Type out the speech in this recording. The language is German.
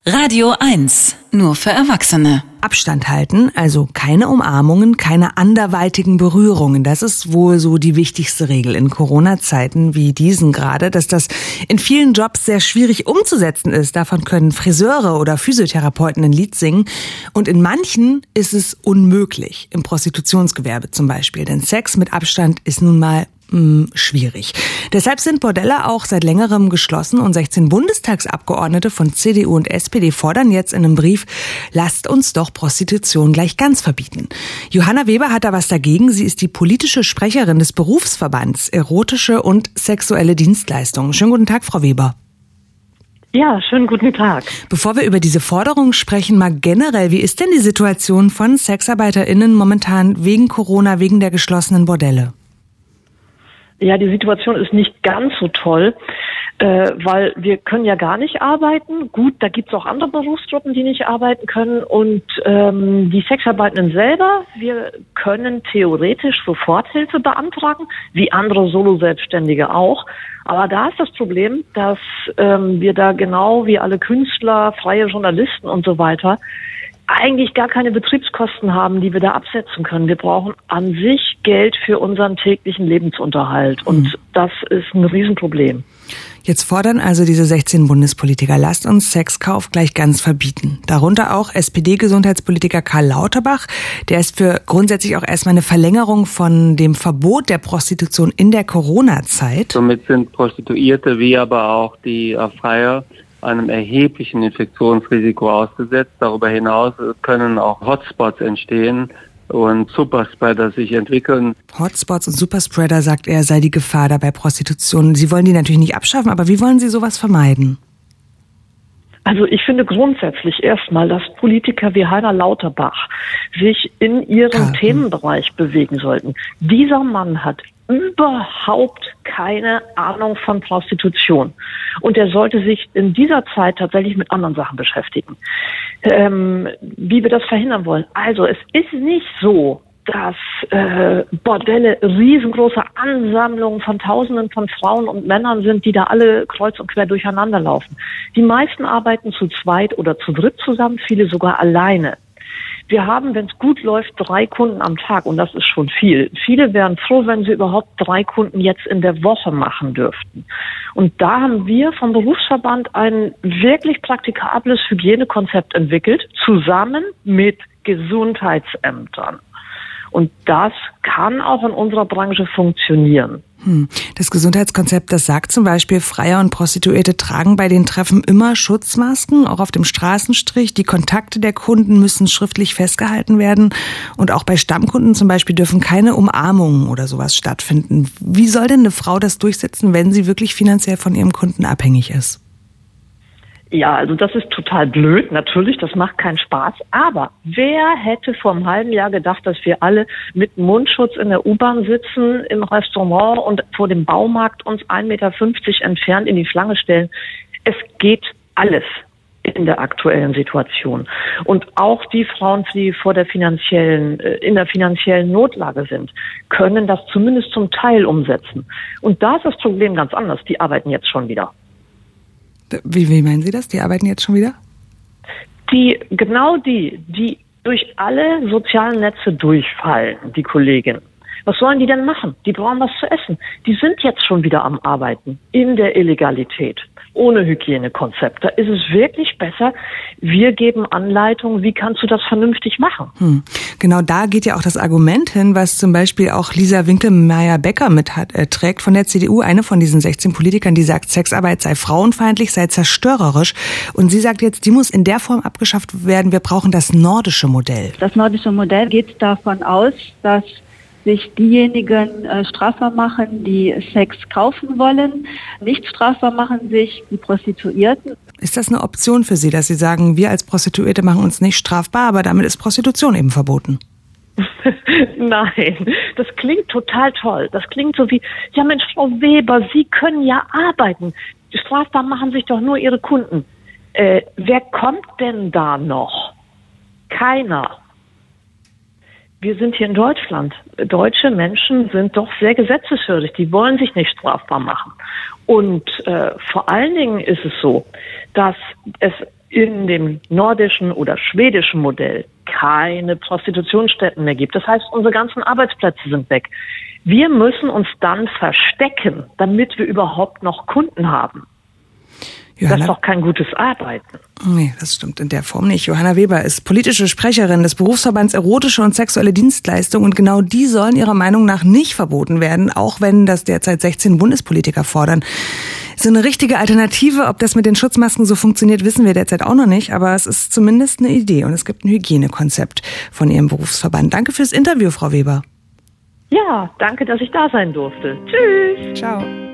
Radio 1, nur für Erwachsene. Abstand halten, also keine Umarmungen, keine anderweitigen Berührungen. Das ist wohl so die wichtigste Regel in Corona-Zeiten wie diesen gerade, dass das in vielen Jobs sehr schwierig umzusetzen ist. Davon können Friseure oder Physiotherapeuten ein Lied singen. Und in manchen ist es unmöglich, im Prostitutionsgewerbe zum Beispiel. Denn Sex mit Abstand ist nun mal schwierig. Deshalb sind Bordelle auch seit längerem geschlossen und 16 Bundestagsabgeordnete von CDU und SPD fordern jetzt in einem Brief, lasst uns doch Prostitution gleich ganz verbieten. Johanna Weber hat da was dagegen. Sie ist die politische Sprecherin des Berufsverbands Erotische und Sexuelle Dienstleistungen. Schönen guten Tag, Frau Weber. Ja, schönen guten Tag. Bevor wir über diese Forderung sprechen, mal generell, wie ist denn die Situation von SexarbeiterInnen momentan wegen Corona, wegen der geschlossenen Bordelle? Ja, die Situation ist nicht ganz so toll, weil wir können ja gar nicht arbeiten. Gut, da gibt's auch andere Berufsgruppen, die nicht arbeiten können. Und die Sexarbeitenden selber, wir können theoretisch Soforthilfe beantragen, wie andere Solo-Selbstständige auch. Aber da ist das Problem, dass wir da genau wie alle Künstler, freie Journalisten und so weiter eigentlich gar keine Betriebskosten haben, die wir da absetzen können. Wir brauchen an sich Geld für unseren täglichen Lebensunterhalt. Und das ist ein Riesenproblem. Jetzt fordern also diese 16 Bundespolitiker, lasst uns Sexkauf gleich ganz verbieten. Darunter auch SPD-Gesundheitspolitiker Karl Lauterbach. Der ist für grundsätzlich auch erstmal eine Verlängerung von dem Verbot der Prostitution in der Corona-Zeit. Somit sind Prostituierte wie aber auch die Freier einem erheblichen Infektionsrisiko ausgesetzt. Darüber hinaus können auch Hotspots entstehen und Superspreader sich entwickeln. Hotspots und Superspreader, sagt er, sei die Gefahr da bei Prostitution. Sie wollen die natürlich nicht abschaffen, aber wie wollen Sie sowas vermeiden? Also ich finde grundsätzlich erstmal, dass Politiker wie Heiner Lauterbach sich in ihrem Themenbereich bewegen sollten. Dieser Mann hat überhaupt keine Ahnung von Prostitution. Und er sollte sich in dieser Zeit tatsächlich mit anderen Sachen beschäftigen. Wie wir das verhindern wollen. Also es ist nicht so, dass Bordelle riesengroße Ansammlungen von Tausenden von Frauen und Männern sind, die da alle kreuz und quer durcheinander laufen. Die meisten arbeiten zu zweit oder zu dritt zusammen, viele sogar alleine. Wir haben, wenn es gut läuft, 3 Kunden am Tag und das ist schon viel. Viele wären froh, wenn sie überhaupt 3 Kunden jetzt in der Woche machen dürften. Und da haben wir vom Berufsverband ein wirklich praktikables Hygienekonzept entwickelt, zusammen mit Gesundheitsämtern. Und das kann auch in unserer Branche funktionieren. Das Gesundheitskonzept, das sagt zum Beispiel, Freier und Prostituierte tragen bei den Treffen immer Schutzmasken, auch auf dem Straßenstrich. Die Kontakte der Kunden müssen schriftlich festgehalten werden. Und auch bei Stammkunden zum Beispiel dürfen keine Umarmungen oder sowas stattfinden. Wie soll denn eine Frau das durchsetzen, wenn sie wirklich finanziell von ihrem Kunden abhängig ist? Ja, also das ist total blöd, natürlich, das macht keinen Spaß. Aber wer hätte vor einem halben Jahr gedacht, dass wir alle mit Mundschutz in der U-Bahn sitzen, im Restaurant und vor dem Baumarkt uns 1,50 Meter entfernt in die Schlange stellen? Es geht alles in der aktuellen Situation. Und auch die Frauen, die in der finanziellen Notlage sind, können das zumindest zum Teil umsetzen. Und da ist das Problem ganz anders. Die arbeiten jetzt schon wieder. Wie meinen Sie das? Die arbeiten jetzt schon wieder? Die durch alle sozialen Netze durchfallen, die Kolleginnen. Was sollen die denn machen? Die brauchen was zu essen. Die sind jetzt schon wieder am Arbeiten in der Illegalität, ohne Hygienekonzept. Da ist es wirklich besser, wir geben Anleitungen, wie kannst du das vernünftig machen? Genau da geht ja auch das Argument hin, was zum Beispiel auch Lisa Winkelmeier-Becker trägt von der CDU, eine von diesen 16 Politikern, die sagt, Sexarbeit sei frauenfeindlich, sei zerstörerisch. Und sie sagt jetzt, die muss in der Form abgeschafft werden, wir brauchen das nordische Modell. Das nordische Modell geht davon aus, dass sich diejenigen strafbar machen, die Sex kaufen wollen. Nicht strafbar machen sich die Prostituierten. Ist das eine Option für Sie, dass Sie sagen, wir als Prostituierte machen uns nicht strafbar, aber damit ist Prostitution eben verboten? Nein, das klingt total toll. Das klingt so wie, ja Mensch, Frau Weber, Sie können ja arbeiten. Strafbar machen sich doch nur Ihre Kunden. Wer kommt denn da noch? Keiner. Wir sind hier in Deutschland. Deutsche Menschen sind doch sehr gesetzeshörig. Die wollen sich nicht strafbar machen. Und vor allen Dingen ist es so, dass es in dem nordischen oder schwedischen Modell keine Prostitutionsstätten mehr gibt. Das heißt, unsere ganzen Arbeitsplätze sind weg. Wir müssen uns dann verstecken, damit wir überhaupt noch Kunden haben. Johanna, das ist doch kein gutes Arbeiten. Nee, das stimmt in der Form nicht. Johanna Weber ist politische Sprecherin des Berufsverbands Erotische und Sexuelle Dienstleistungen und genau die sollen ihrer Meinung nach nicht verboten werden, auch wenn das derzeit 16 Bundespolitiker fordern. So eine richtige Alternative, ob das mit den Schutzmasken so funktioniert, wissen wir derzeit auch noch nicht, aber es ist zumindest eine Idee und es gibt ein Hygienekonzept von Ihrem Berufsverband. Danke fürs Interview, Frau Weber. Ja, danke, dass ich da sein durfte. Tschüss. Ciao.